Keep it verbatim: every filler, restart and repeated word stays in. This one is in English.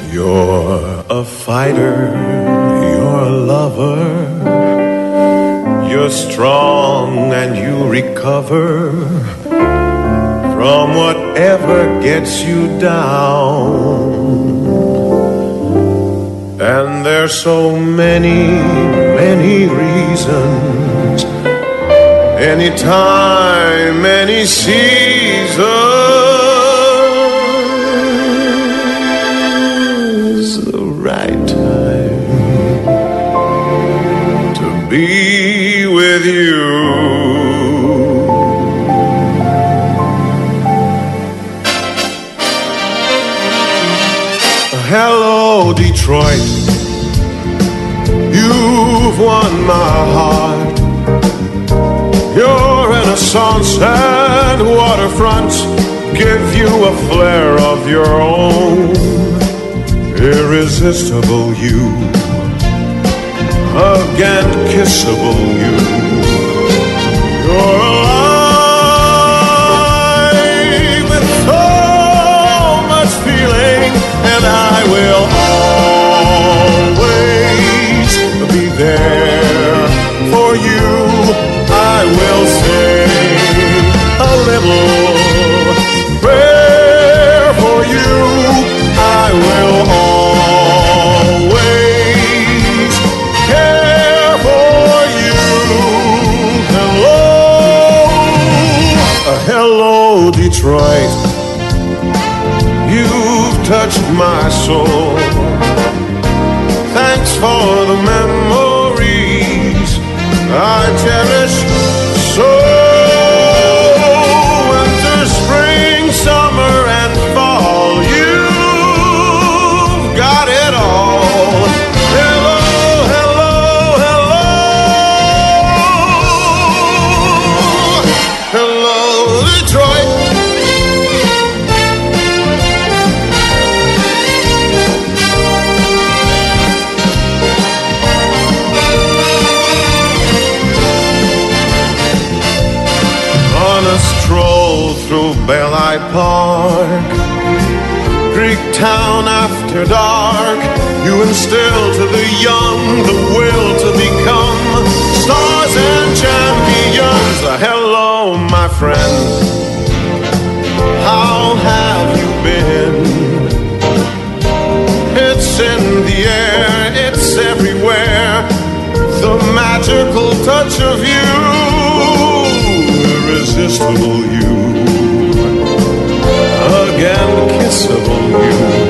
You're a fighter, you're a lover, you're strong and you recover from whatever gets you down. And there's so many, many reasons, anytime, any season, right time to be with you. Hello, Detroit, you've won my heart. Your Renaissance and waterfront give you a flair of your own. Irresistible you, again kissable you. You're alive with so much feeling, and I will always be there for you. I will say a little prayer for you. I will always care for you. Hello, uh, hello, Detroit. You've touched my soul. Thanks for the memories I cherish so. Winter, spring, summer, and fall. You got it all. Hello, hello, hello. Hello, Detroit. On a stroll through Belle Park, Greek town after dark, you instill to the young the will to become stars and champions. Hello, my friend, how have you been? It's in the air, it's everywhere, the magical touch of you, irresistible you, again kissable you.